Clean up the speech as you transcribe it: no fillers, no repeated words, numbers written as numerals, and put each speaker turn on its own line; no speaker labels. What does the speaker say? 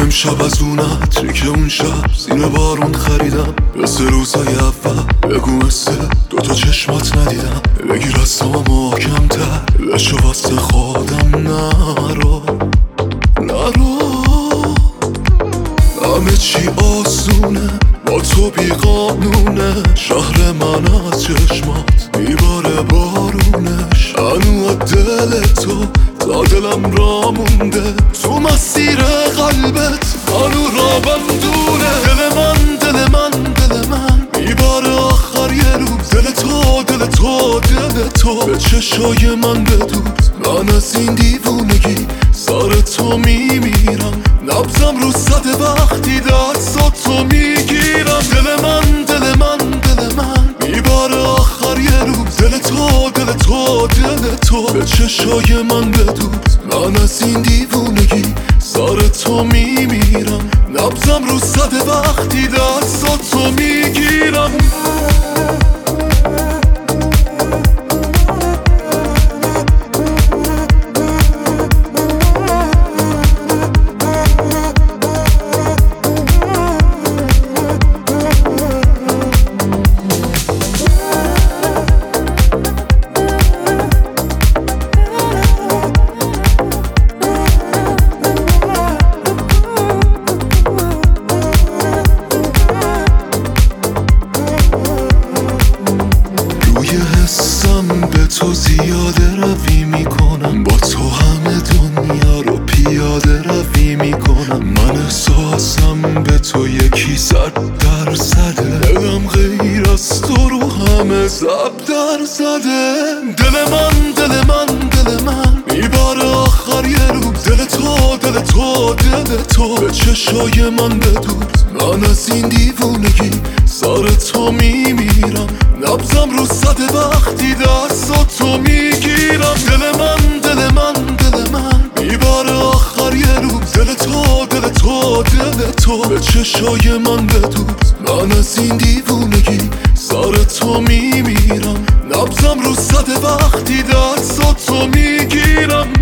امشب از اون عطری که اون شب زیر بارون خریدم، مثل روزای اول بگو مثل دوتا چشمات ندیدم. بگیر از تو محکم‌تر بشو واسه خودم، نرو همه چی آسونه با تو بی قانونه. شهر من از چشمات میباره بارونش، هنو دل تو تا دلم را مونده. تو مسیر قلبت هنو را بندونه. دل من میباره آخر یه روز. دل تو به چشای من بدوز. من از این دیوونگی سر تو میمیرم، نبضم رو صده وقتی دستاتو میگیرم. دل من میباره آخر یه روز. دل تو به چشای من بدوز. من از این دیوونگی سر تو میمیرم، نبضم رو صده وقتی دستاتو میگیرم. به تو زیاده روی میکنم، با تو همه دنیا رو پیاده روی میکنم. من احساسم به تو یکی 100%. دلم غیر از تو رو همه ضرب در زده. دل من میباره آخر یه روز. دل تو به چشای من بدوز. من از این دیوونگی سر تو میمیرم، نبضم رو صده وقتی دستاتو میگیرم. دل من میباره آخر یه روز. دل تو به چشای من بدوز. من از این دیوونگی سر تو میمیرم، نبضم رو صده وقتی دستاتو میگیرم.